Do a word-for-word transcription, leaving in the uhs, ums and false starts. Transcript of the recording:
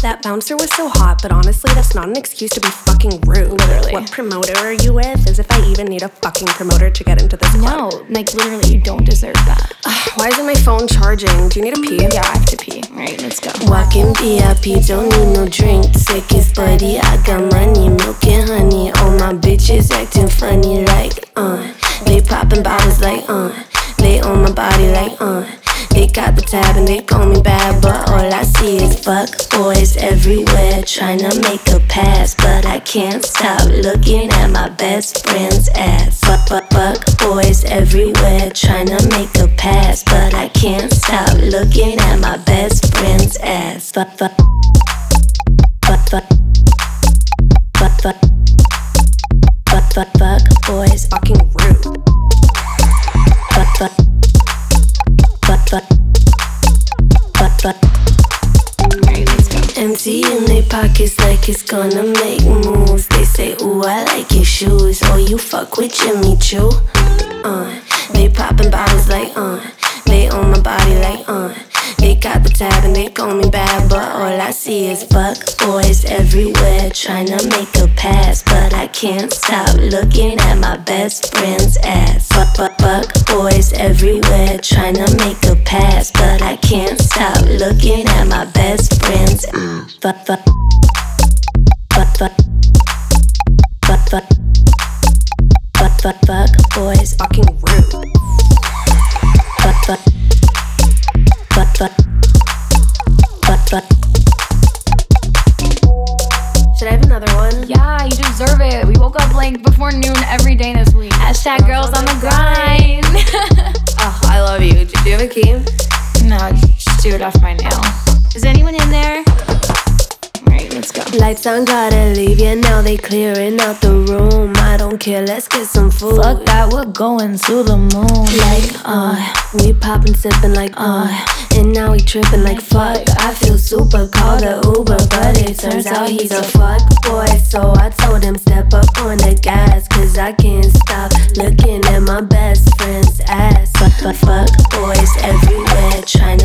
That bouncer was so hot, but honestly, that's not an excuse to be fucking rude. Literally. What promoter are you with? As if I even need a fucking promoter to get into this club. No, like literally, you don't deserve that. Why isn't my phone charging? Do you need a pee? Yeah, I have to pee. Alright, let's go. Walking V I P, don't need no drink. Sickest buddy, I got money, milk and honey. All my bitches acting funny like, uh. They popping bottles like, uh. They on my body like, uh. They got the tab and they call me bad, but all I see is fuck boys everywhere tryna make a pass, but I can't stop looking at my best friend's ass. Fuck, fuck, fuck boys everywhere tryna make a pass, but I can't stop looking at my best friend's ass. Fuck, fuck, fuck, fuck, fuck, fuck, fuck, fuck, fuck boys. Fucking rude. Fuck, fuck. Fuck, fuck, fuck, fuck. Alright, let's go. Empty in their pockets like it's gonna make moves. They say, ooh, I like your shoes. Oh, you fuck with Jimmy Choo. Uh, they popping bottles like, uh. They on my body like, uh. They got the tab and they call me bad, but all I see is fuck boys everywhere tryna make a pass, but I can't stop looking at my best friend's ass. Fuck, fuck, fuck boys everywhere tryna make a pass, but I can't stop looking at my best friend's ass. Fuck, fuck, fuck, fuck, fuck, fuck, fuck, fuck, fuck boys. Fucking rude. Fuck, fuck. Fuck, fuck, fuck, fuck. Should I have another one? Yeah, you deserve it. We woke up like before noon every day this week. Hashtag girls on the grind. Oh, I love you. Do you have a key? No, just do it off my nail. Is anyone in there? Alright, let's go. Lights on, gotta leave, yeah, now they clearing out the room. I don't care, let's get some food. Fuck that, we're going to the moon. Like, uh, we poppin', sippin' like, uh and now we trippin' like fuck. I feel super, call the Uber, but it turns out he's a fuck boy. So I told him step up on the gas, cause I can't stop looking at my best friend's ass. Fuck, fuck, fuck boys everywhere tryna